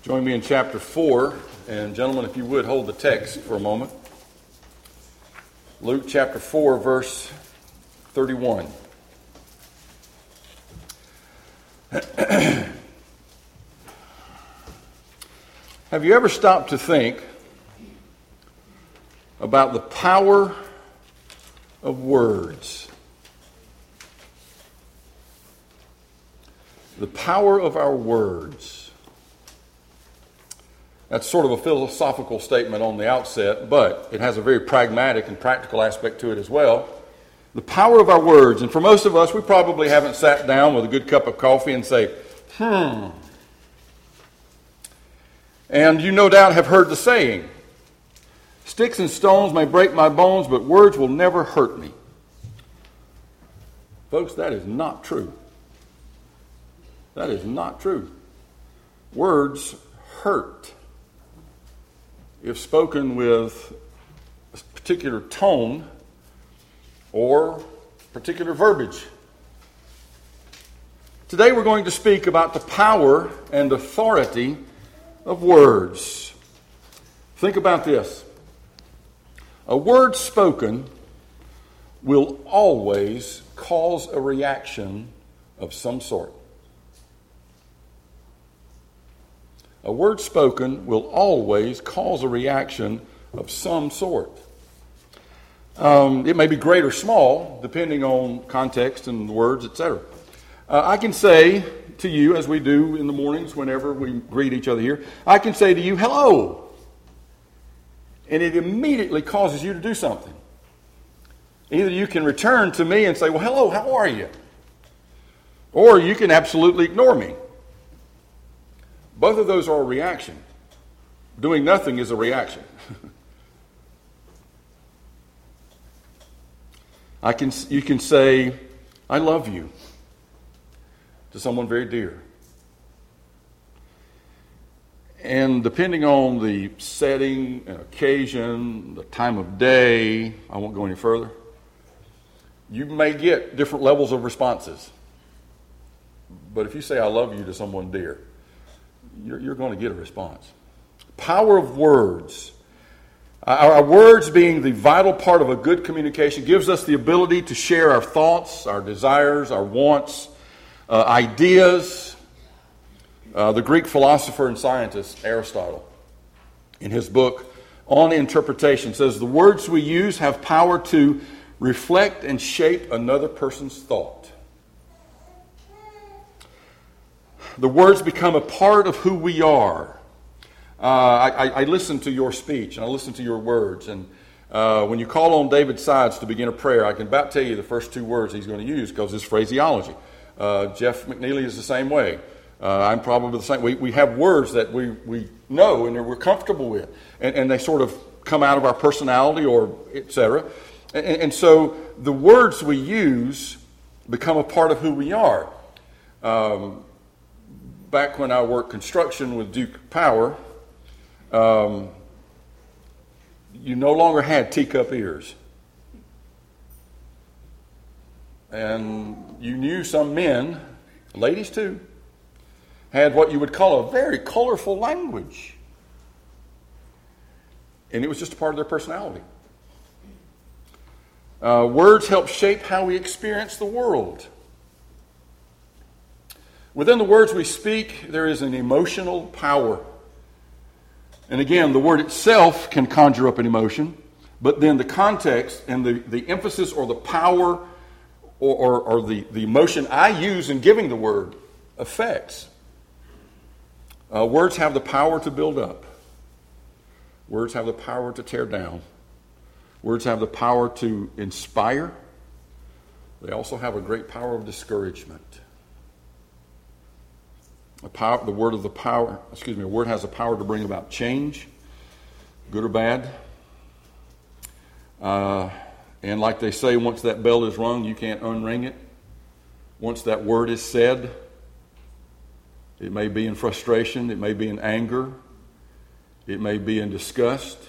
Join me in chapter 4, and gentlemen, if you would, hold the text for a moment. Luke chapter 4, verse 31. Have you ever stopped to think about the power of words? The power of our words. That's sort of a philosophical statement on the outset, but it has a very pragmatic and practical aspect to it as well. The power of our words. And for most of us, we probably haven't sat down with a good cup of coffee and say, And you no doubt have heard the saying, sticks and stones may break my bones, but words will never hurt me. Folks, that is not true. That is not true. Words hurt if spoken with a particular tone or particular verbiage. Today we're going to speak about the power and authority of words. Think about this. A word spoken will always cause a reaction of some sort. A word spoken will always cause a reaction of some sort. It may be great or small, depending on context and words, etc. I can say to you, as we do in the mornings whenever we greet each other here, I can say to you, hello. And it immediately causes you to do something. Either you can return to me and say, well, hello, how are you? Or you can absolutely ignore me. Both of those are a reaction. Doing nothing is a reaction. You can say, I love you, to someone very dear. And depending on the setting and occasion, the time of day, I won't go any further, you may get different levels of responses. But if you say I love you to someone dear, you're going to get a response. Power of words. Our words being the vital part of a good communication gives us the ability to share our thoughts, our desires, our wants, ideas. The Greek philosopher and scientist Aristotle, in his book On Interpretation, says the words we use have power to reflect and shape another person's thought. The words become a part of who we are. I listen to your speech and I listen to your words. And when you call on David Sides to begin a prayer, I can about tell you the first two words he's going to use because it's phraseology. Jeff McNeely is the same way. I'm probably the same. We have words that we know and we're comfortable with. And they sort of come out of our personality or et cetera. And so the words we use become a part of who we are. Back when I worked construction with Duke Power, you no longer had teacup ears. And you knew some men, ladies too, had what you would call a very colorful language. And it was just a part of their personality. Words help shape how we experience the world. Within the words we speak, there is an emotional power. And again, the word itself can conjure up an emotion, but then the context and the emphasis or the power or the emotion I use in giving the word affects. Words have the power to build up. Words have the power to tear down. Words have the power to inspire. They also have a great power of discouragement. A word has the power to bring about change, good or bad. And like they say, once that bell is rung, you can't unring it. Once that word is said, it may be in frustration, it may be in anger, it may be in disgust,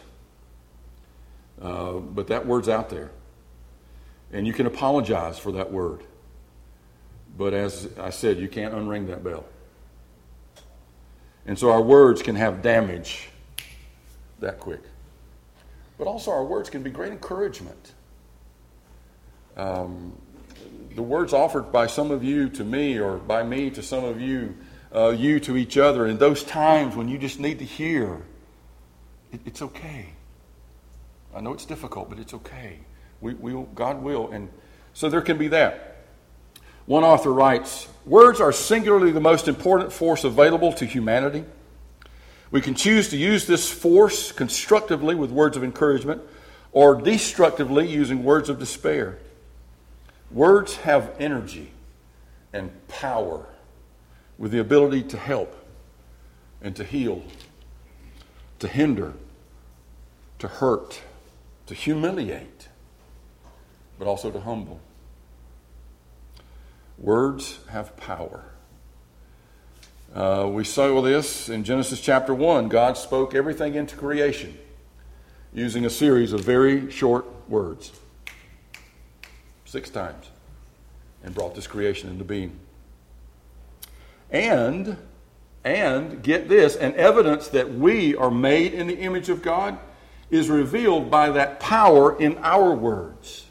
but that word's out there. And you can apologize for that word. But as I said, you can't unring that bell. And so our words can have damage that quick. But also our words can be great encouragement. The words offered by some of you to me, or by me to some of you, you to each other, in those times when you just need to hear, it's okay. I know it's difficult, but it's okay. God will. And so there can be that. One author writes, words are singularly the most important force available to humanity. We can choose to use this force constructively with words of encouragement, or destructively using words of despair. Words have energy and power with the ability to help and to heal, to hinder, to hurt, to humiliate, but also to humble. Words have power. We saw this in Genesis chapter 1. God spoke everything into creation using a series of very short words. 6 times. And brought this creation into being. And get this, an evidence that we are made in the image of God is revealed by that power in our words.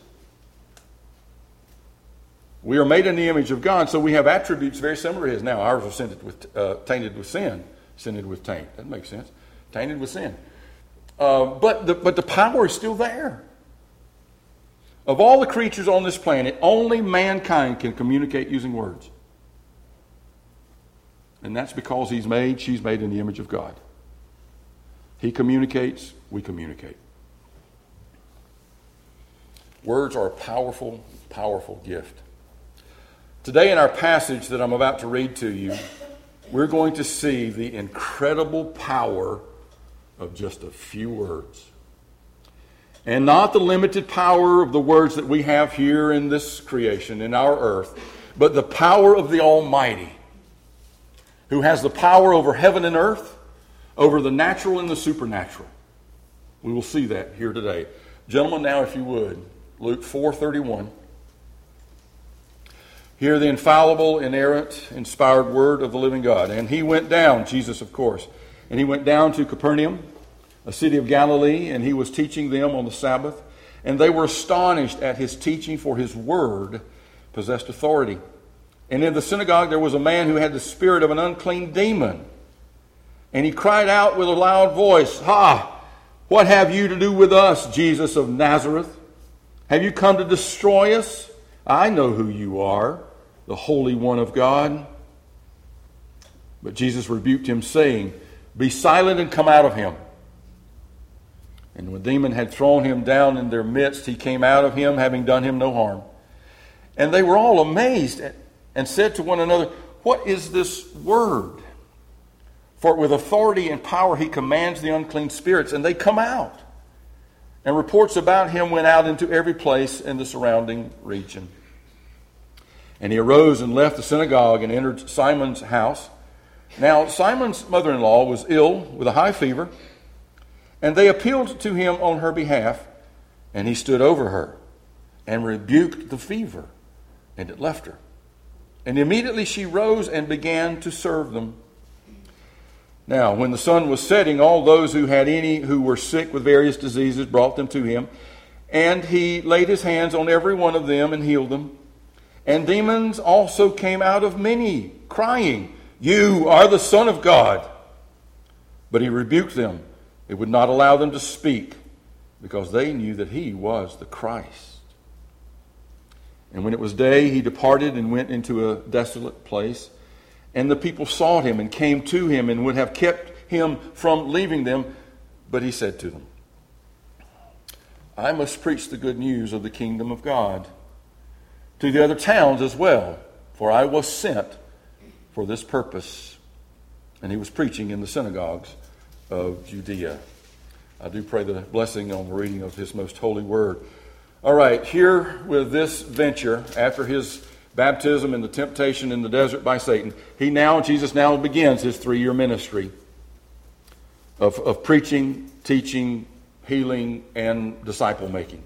We are made in the image of God, so we have attributes very similar to His. Now, ours are tainted with sin. Sinted with taint. That makes sense. Tainted with sin. But the power is still there. Of all the creatures on this planet, only mankind can communicate using words. And that's because she's made in the image of God. He communicates, we communicate. Words are a powerful, powerful gift. Today in our passage that I'm about to read to you, we're going to see the incredible power of just a few words. And not the limited power of the words that we have here in this creation, in our earth, but the power of the Almighty, who has the power over heaven and earth, over the natural and the supernatural. We will see that here today. Gentlemen, now if you would, Luke 4:31. Hear the infallible, inerrant, inspired word of the living God. And he went down, Jesus of course, and he went down to Capernaum, a city of Galilee, and he was teaching them on the Sabbath. And they were astonished at his teaching, for his word possessed authority. And in the synagogue there was a man who had the spirit of an unclean demon. And he cried out with a loud voice, "Ha! What have you to do with us, Jesus of Nazareth? Have you come to destroy us? I know who you are, the Holy One of God." But Jesus rebuked him, saying, "Be silent and come out of him." And when the demon had thrown him down in their midst, he came out of him, having done him no harm. And they were all amazed and said to one another, "What is this word? For with authority and power he commands the unclean spirits, and they come out." And reports about him went out into every place in the surrounding region. And he arose and left the synagogue and entered Simon's house. Now Simon's mother-in-law was ill with a high fever, and they appealed to him on her behalf, and he stood over her and rebuked the fever, and it left her. And immediately she rose and began to serve them. Now, when the sun was setting, all those who had any who were sick with various diseases brought them to him, and he laid his hands on every one of them and healed them. And demons also came out of many, crying, "You are the Son of God." But he rebuked them. It would not allow them to speak, because they knew that he was the Christ. And when it was day, he departed and went into a desolate place. And the people sought him and came to him and would have kept him from leaving them. But he said to them, "I must preach the good news of the kingdom of God to the other towns as well, for I was sent for this purpose." And he was preaching in the synagogues of Judea. I do pray the blessing on the reading of his most holy word. All right, here with this venture, after his baptism and the temptation in the desert by Satan, Jesus now begins his 3-year ministry of preaching, teaching, healing, and disciple making.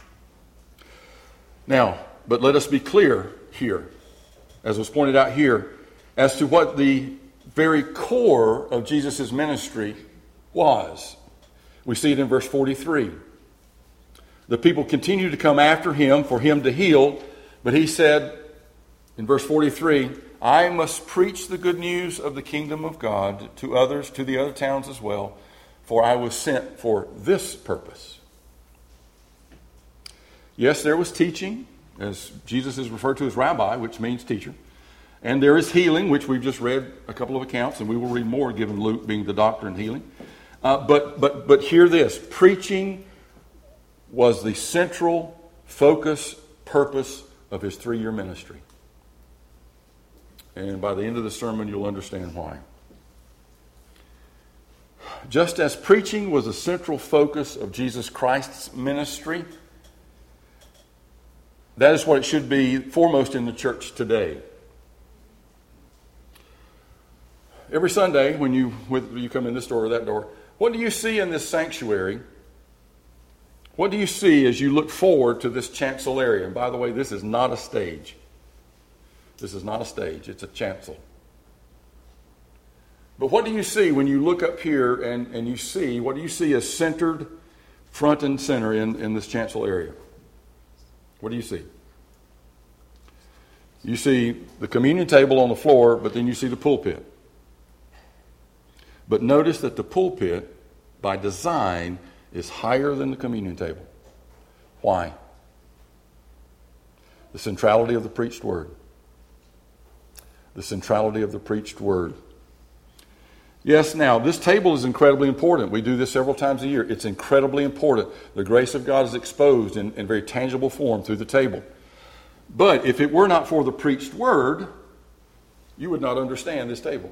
Now, but let us be clear here, as was pointed out here, as to what the very core of Jesus' ministry was. We see it in verse 43. The people continued to come after him for him to heal, but he said in verse 43, I must preach the good news of the kingdom of God to others, to the other towns as well, for I was sent for this purpose. Yes, there was teaching, as Jesus is referred to as rabbi, which means teacher. And there is healing, which we've just read a couple of accounts, and we will read more, given Luke being the doctor in healing. But hear this. Preaching was the central focus, purpose of his 3-year ministry. And by the end of the sermon, you'll understand why. Just as preaching was a central focus of Jesus Christ's ministry, that is what it should be foremost in the church today. Every Sunday, when you come in this door or that door, what do you see in this sanctuary? What do you see as you look forward to this chancel area? And by the way, this is not a stage. This is not a stage. It's a chancel. But what do you see when you look up here and you see, what do you see as centered front and center in this chancel area? What do you see? You see the communion table on the floor, but then you see the pulpit. But notice that the pulpit, by design, is higher than the communion table. Why? The centrality of the preached word. The centrality of the preached word. Yes, now, this table is incredibly important. We do this several times a year. It's incredibly important. The grace of God is exposed in very tangible form through the table. But if it were not for the preached word, you would not understand this table.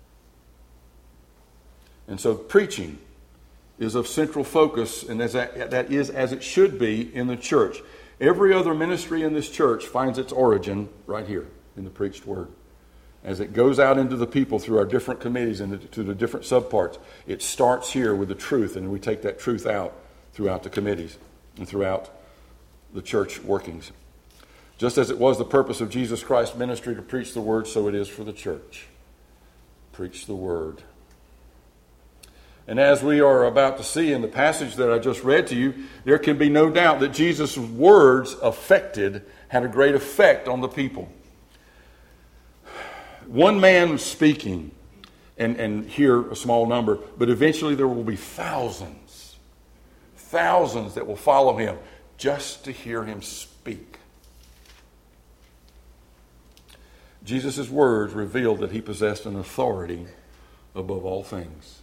And so preaching is of central focus, and that is as it should be in the church. Every other ministry in this church finds its origin right here in the preached word. As it goes out into the people through our different committees and to the different subparts, it starts here with the truth, and we take that truth out throughout the committees and throughout the church workings. Just as it was the purpose of Jesus Christ's ministry to preach the word, so it is for the church. Preach the word. And as we are about to see in the passage that I just read to you, there can be no doubt that Jesus' words had a great effect on the people. One man speaking, and here a small number, but eventually there will be thousands that will follow him just to hear him speak. Jesus' words revealed that he possessed an authority above all things.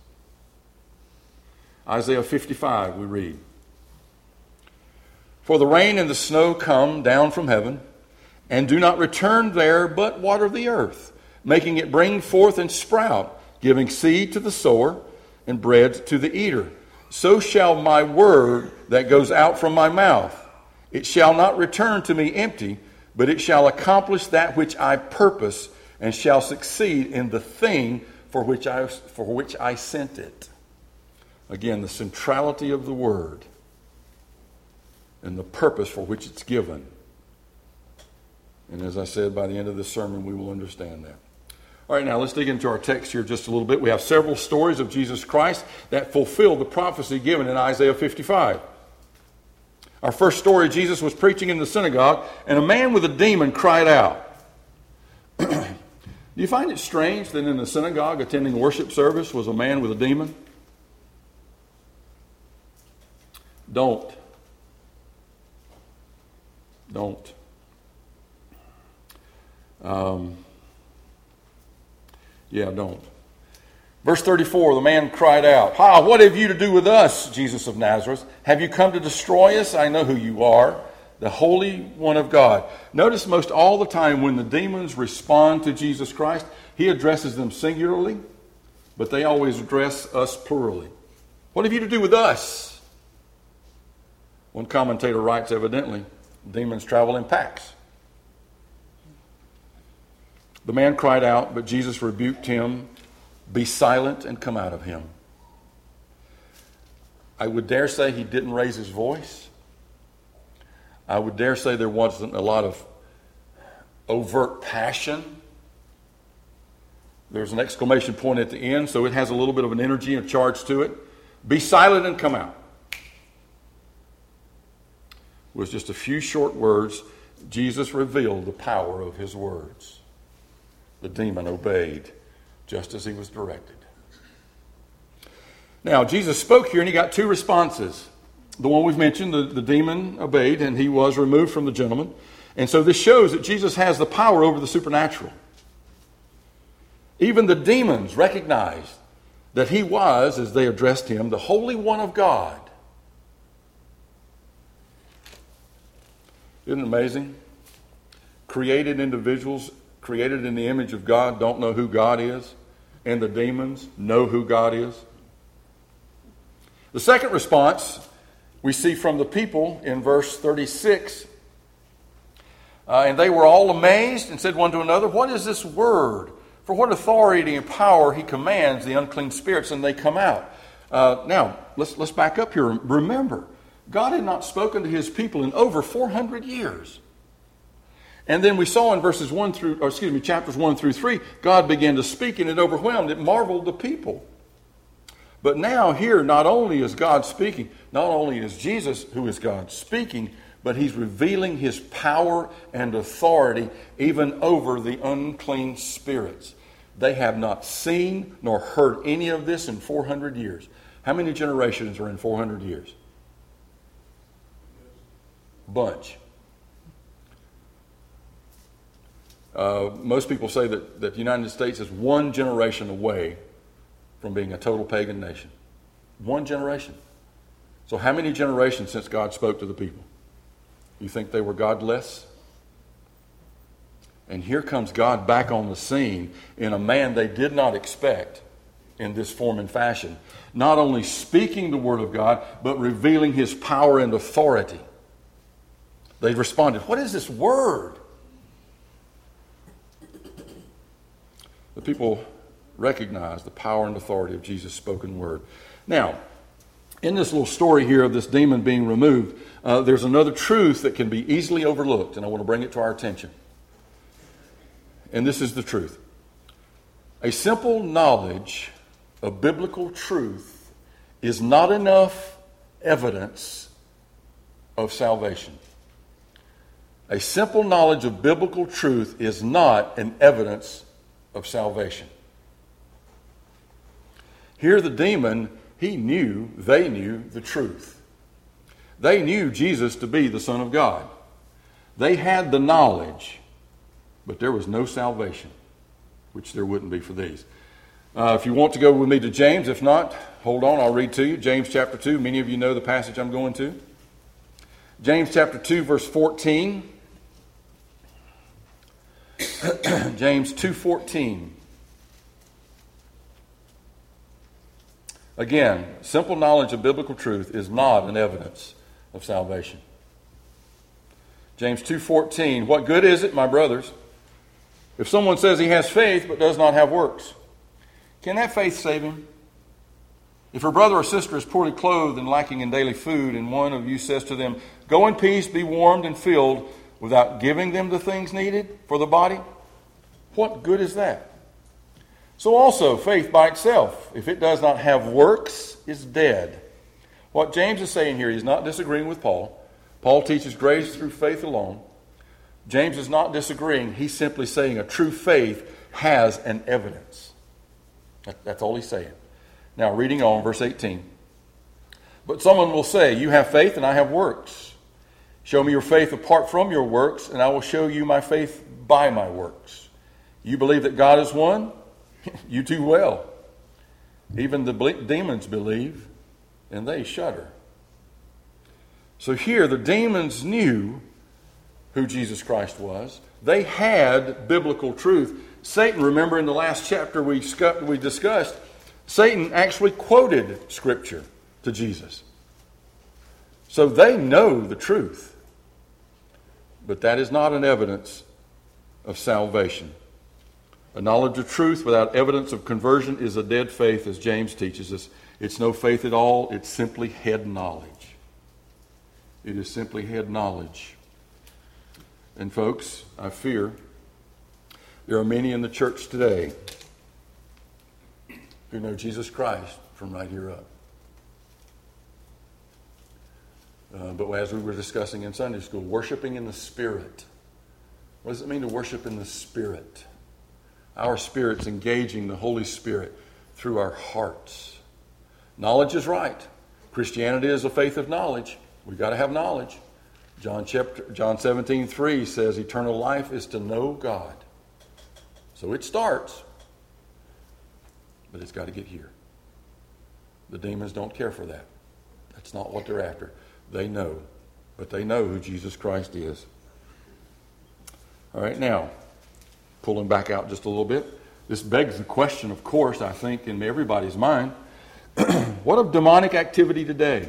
Isaiah 55, we read, For the rain and the snow come down from heaven, and do not return there, but water the earth, making it bring forth and sprout, giving seed to the sower and bread to the eater. So shall my word that goes out from my mouth. It shall not return to me empty, but it shall accomplish that which I purpose, and shall succeed in the thing for which I sent it. Again, the centrality of the word and the purpose for which it's given. And as I said, by the end of this sermon, we will understand that. All right, now let's dig into our text here just a little bit. We have several stories of Jesus Christ that fulfill the prophecy given in Isaiah 55. Our first story, Jesus was preaching in the synagogue, and a man with a demon cried out. Do you find it strange that in the synagogue attending worship service was a man with a demon? Don't. Don't. Verse 34, the man cried out, what have you to do with us, Jesus of Nazareth? Have you come to destroy us? I know who you are, the Holy One of God. Notice most all the time when the demons respond to Jesus Christ, he addresses them singularly, but they always address us plurally. What have you to do with us? One commentator writes, evidently, demons travel in packs. The man cried out, but Jesus rebuked him, "Be silent and come out of him." I would dare say he didn't raise his voice. I would dare say there wasn't a lot of overt passion. There's an exclamation point at the end, so it has a little bit of an energy and charge to it. Be silent and come out. With just a few short words, Jesus revealed the power of his words. The demon obeyed just as he was directed. Now, Jesus spoke here and he got two responses. The one we've mentioned, the demon obeyed and he was removed from the gentleman. And so this shows that Jesus has the power over the supernatural. Even the demons recognized that he was, as they addressed him, the Holy One of God. Isn't it amazing? Created individuals, created in the image of God, don't know who God is, and the demons know who God is. The second response we see from the people in verse 36. And they were all amazed and said one to another, "What is this word? For what authority and power he commands the unclean spirits, and they come out." Now, let's back up here. Remember, God had not spoken to his people in over 400 years. And then we saw in chapters 1 through 3, God began to speak, and it overwhelmed, it marveled the people. But now here, not only is God speaking, not only is Jesus, who is God, speaking, but he's revealing his power and authority even over the unclean spirits. They have not seen nor heard any of this in 400 years. How many generations are in 400 years? Bunch. Most people say that the United States is one generation away from being a total pagan nation. One generation. So how many generations since God spoke to the people? You think they were godless? And here comes God back on the scene in a man they did not expect in this form and fashion. Not only speaking the word of God, but revealing his power and authority. They responded, "What is this word?" The people recognized the power and authority of Jesus' spoken word. Now, in this little story here of this demon being removed, there's another truth that can be easily overlooked, and I want to bring it to our attention. And this is the truth. A simple knowledge of biblical truth is not enough evidence of salvation. A simple knowledge of biblical truth is not an evidence of salvation. Here the demon, they knew the truth. They knew Jesus to be the Son of God. They had the knowledge, but there was no salvation, which there wouldn't be for these. If you want to go with me to James, if not, hold on, I'll read to you. James chapter 2, many of you know the passage I'm going to. James chapter 2, verse 14. James 2:14. Again, simple knowledge of biblical truth is not an evidence of salvation. James 2:14. What good is it, my brothers, if someone says he has faith but does not have works? Can that faith save him? If your brother or sister is poorly clothed and lacking in daily food, and one of you says to them, "Go in peace, be warmed and filled," without giving them the things needed for the body, what good is that? So also, faith by itself, if it does not have works, is dead. What James is saying here, he's not disagreeing with Paul. Paul teaches grace through faith alone. James is not disagreeing. He's simply saying a true faith has an evidence. That's all he's saying. Now, reading on, verse 18. But someone will say, "You have faith and I have works. Show me your faith apart from your works, and I will show you my faith by my works. You believe that God is one? You do well. Even the demons believe, and they shudder." So here, the demons knew who Jesus Christ was. They had biblical truth. Satan, remember in the last chapter we discussed, Satan actually quoted Scripture to Jesus. So they know the truth. But that is not an evidence of salvation. A knowledge of truth without evidence of conversion is a dead faith, as James teaches us. It's no faith at all. It's simply head knowledge. It is simply head knowledge. And folks, I fear there are many in the church today who know Jesus Christ from right here up. But as we were discussing in Sunday school, worshiping in the Spirit. What does it mean to worship in the Spirit? Our spirit's engaging the Holy Spirit through our hearts. Knowledge is right. Christianity is a faith of knowledge. We've got to have knowledge. John 17:3 says eternal life is to know God. So it starts, but it's got to get here. The demons don't care for that. That's not what they're after. They know, but they know who Jesus Christ is. All right, now, pulling back out just a little bit, this begs the question, of course, I think, in everybody's mind, what of demonic activity today?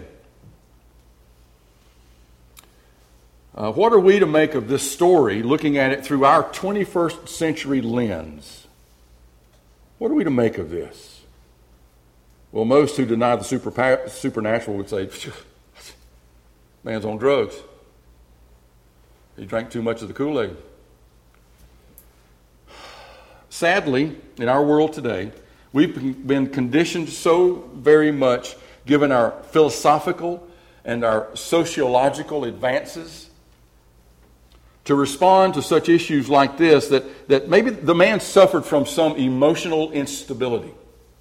What are we to make of this story, looking at it through our 21st century lens? What are we to make of this? Well, most who deny the supernatural would say, man's on drugs. He drank too much of the Kool-Aid. Sadly, in our world today, we've been conditioned so very much, given our philosophical and our sociological advances, to respond to such issues like this, that maybe the man suffered from some emotional instability.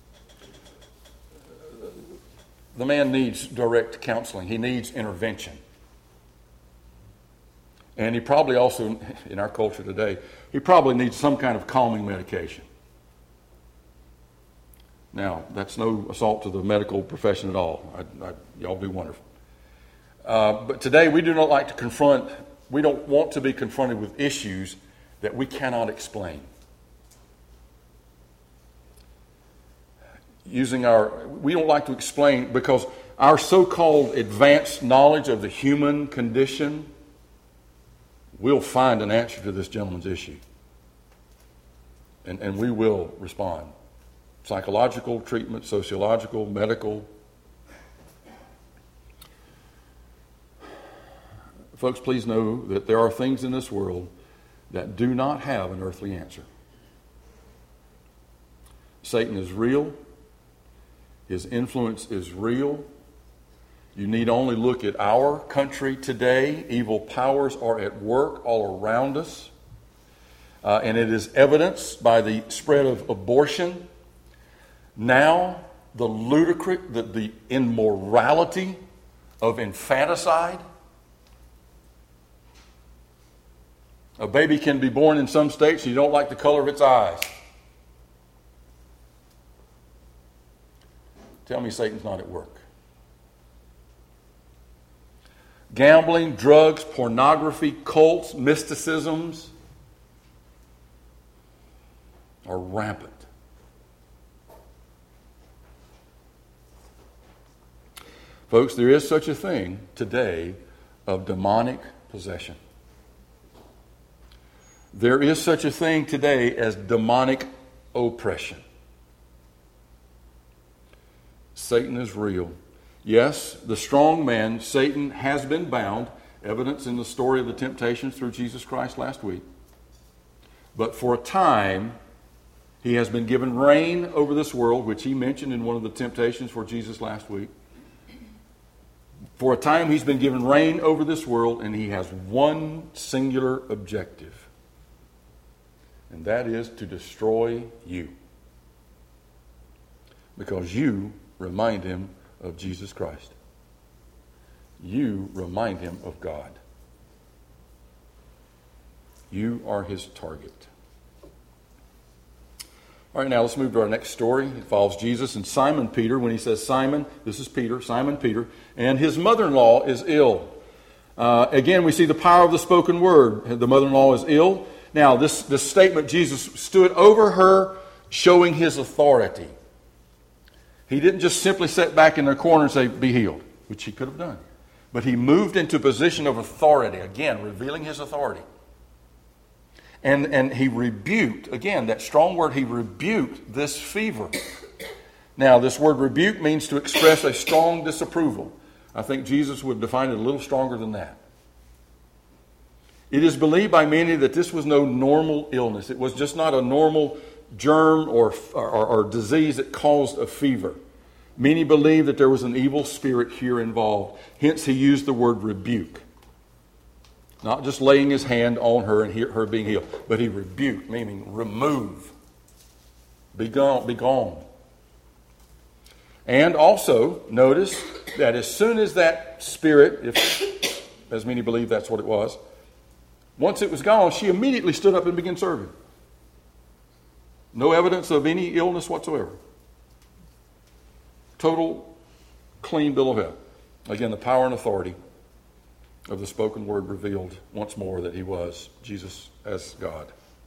The man needs direct counseling. He needs intervention. And he probably also, in our culture today, he probably needs some kind of calming medication. Now, that's no assault to the medical profession at all. Y'all do wonderful. But today we do not like to confront, we don't want to be confronted with issues that we cannot explain. We don't like to explain because our so-called advanced knowledge of the human condition will find an answer to this gentleman's issue. And we will respond. Psychological treatment, sociological, medical. Folks, please know that there are things in this world that do not have an earthly answer. Satan is real. His influence is real. You need only look at our country today. Evil powers are at work all around us. And it is evidenced by the spread of abortion. Now, the immorality of infanticide. A baby can be born in some states and you don't like the color of its eyes. Tell me Satan's not at work. Gambling, drugs, pornography, cults, mysticisms are rampant. Folks, there is such a thing today of demonic possession. There is such a thing today as demonic oppression. Satan is real. Yes, the strong man, Satan, has been bound. Evidence in the story of the temptations through Jesus Christ last week. But for a time, he has been given reign over this world, which he mentioned in one of the temptations for Jesus last week. For a time, he's been given reign over this world, and he has one singular objective. And that is to destroy you. Because you remind him of Jesus Christ. You remind him of God. You are his target. All right, now let's move to our next story. It involves Jesus and Simon Peter. When he says Simon, this is Peter, Simon Peter, and his mother-in-law is ill. Again, we see the power of the spoken word. The mother-in-law is ill. Now, this statement, Jesus stood over her, showing his authority. He didn't just simply sit back in the corner and say, be healed, which he could have done. But he moved into a position of authority, again, revealing his authority. And he rebuked, again, that strong word, he rebuked this fever. Now, this word rebuke means to express a strong disapproval. I think Jesus would define it a little stronger than that. It is believed by many that this was no normal illness. It was just not a normal germ or disease that caused a fever. Many believe that there was an evil spirit here involved. Hence, he used the word rebuke. Not just laying his hand on her and her being healed, but he rebuked, meaning remove. Be gone, be gone. And also, notice that as soon as that spirit, if, as many believe that's what it was, once it was gone, she immediately stood up and began serving. No evidence of any illness whatsoever. Total clean bill of health. Again, the power and authority of the spoken word revealed once more that he was Jesus as God.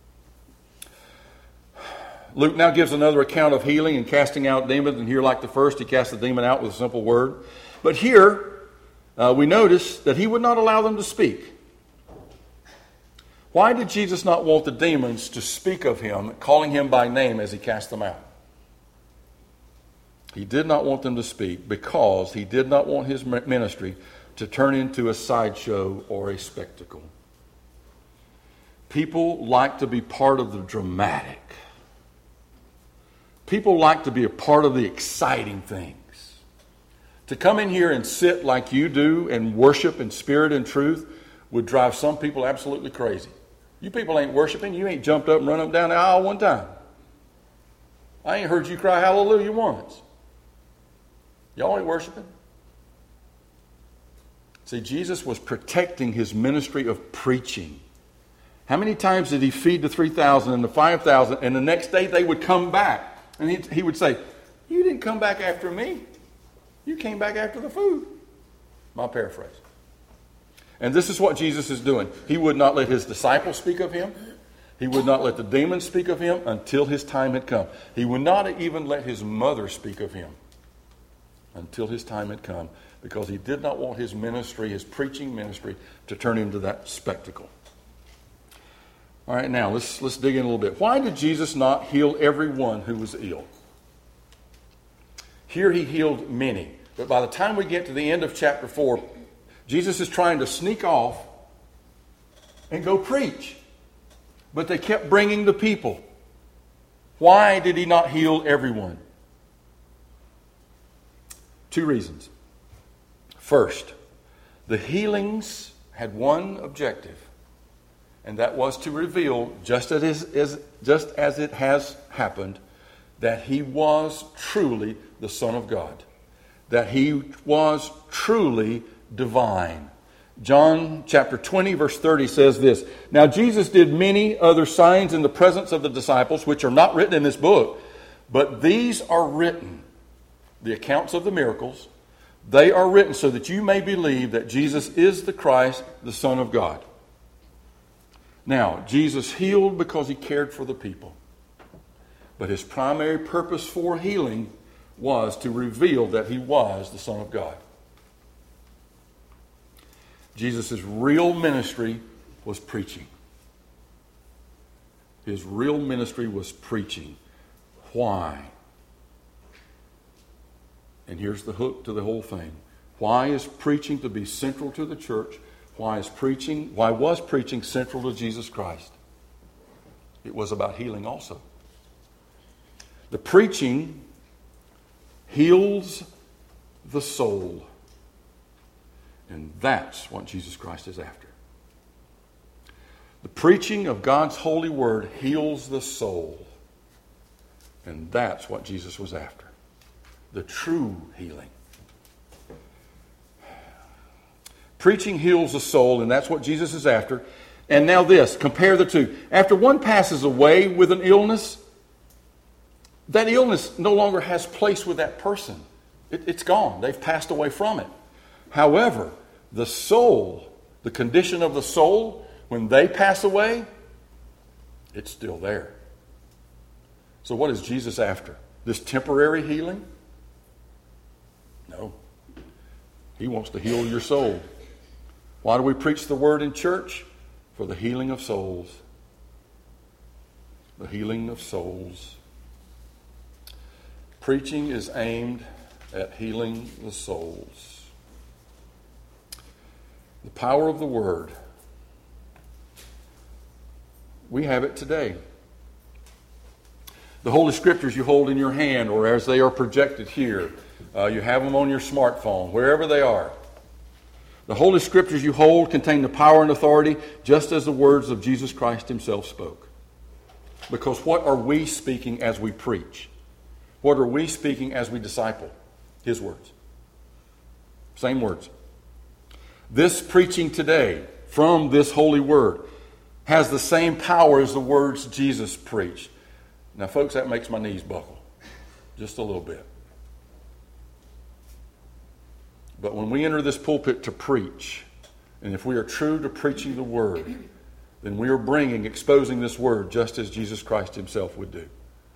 Luke now gives another account of healing and casting out demons. And here, like the first, he cast the demon out with a simple word. But here, we notice that he would not allow them to speak. Why did Jesus not want the demons to speak of him, calling him by name as he cast them out? He did not want them to speak because he did not want his ministry to turn into a sideshow or a spectacle. People like to be part of the dramatic. People like to be a part of the exciting things. To come in here and sit like you do and worship in spirit and truth would drive some people absolutely crazy. You people ain't worshiping. You ain't jumped up and run up and down the aisle one time. I ain't heard you cry hallelujah once. Y'all ain't worshiping. See, Jesus was protecting his ministry of preaching. How many times did he feed the 3,000 and the 5,000, and the next day they would come back? And he would say, you didn't come back after me. You came back after the food. My paraphrase. And this is what Jesus is doing. He would not let his disciples speak of him. He would not let the demons speak of him until his time had come. He would not even let his mother speak of him until his time had come, because he did not want his ministry, his preaching ministry, to turn into that spectacle. All right, now let's dig in a little bit. Why did Jesus not heal everyone who was ill? Here he healed many. But by the time we get to the end of chapter 4, Jesus is trying to sneak off and go preach. But they kept bringing the people. Why did he not heal everyone? 2 reasons. First, the healings had one objective, and that was to reveal, just as it has happened, that he was truly the Son of God, that he was truly divine. John chapter 20, verse 30 says this, Now Jesus did many other signs in the presence of the disciples, which are not written in this book, but these are written, the accounts of the miracles, they are written so that you may believe that Jesus is the Christ, the Son of God. Now, Jesus healed because he cared for the people. But his primary purpose for healing was to reveal that he was the Son of God. Jesus' real ministry was preaching. His real ministry was preaching. Why? And here's the hook to the whole thing. Why is preaching to be central to the church? Why was preaching central to Jesus Christ? It was about healing also. The preaching heals the soul. And that's what Jesus Christ is after. The preaching of God's holy word heals the soul. And that's what Jesus was after. The true healing. Preaching heals the soul, and that's what Jesus is after. And now this, compare the two. After one passes away with an illness, that illness no longer has place with that person. It's gone. They've passed away from it. However, the soul, the condition of the soul, when they pass away, it's still there. So what is Jesus after? This temporary healing? No. He wants to heal your soul. Why do we preach the word in church? For the healing of souls. The healing of souls. Preaching is aimed at healing the souls. The power of the word. We have it today. The Holy Scriptures you hold in your hand or as they are projected here. You have them on your smartphone, wherever they are. The Holy Scriptures you hold contain the power and authority just as the words of Jesus Christ himself spoke. Because what are we speaking as we preach? What are we speaking as we disciple? His words. Same words. This preaching today from this holy word has the same power as the words Jesus preached. Now, folks, that makes my knees buckle just a little bit. But when we enter this pulpit to preach, and if we are true to preaching the word, then we are exposing this word just as Jesus Christ himself would do.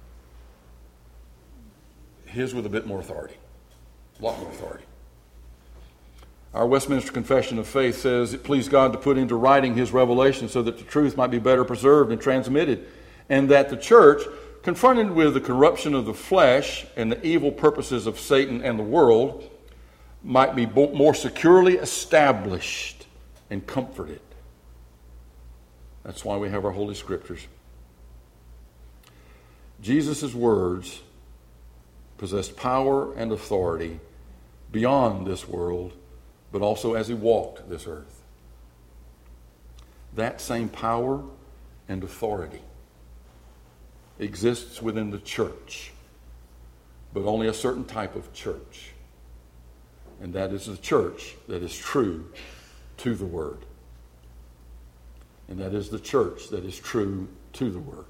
His with a bit more authority, a lot more authority. Our Westminster Confession of Faith says it pleased God to put into writing his revelation so that the truth might be better preserved and transmitted, and that the church, confronted with the corruption of the flesh and the evil purposes of Satan and the world, might be more securely established and comforted. That's why we have our Holy Scriptures. Jesus' words possessed power and authority beyond this world, but also as he walked this earth. That same power and authority exists within the church, but only a certain type of church. And that is the church that is true to the Word. And that is the church that is true to the Word.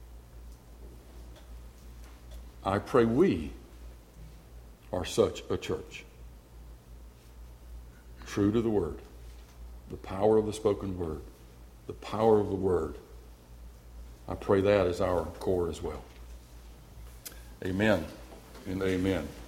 I pray we are such a church. True to the Word. The power of the spoken Word. The power of the Word. I pray that is our core as well. Amen and amen.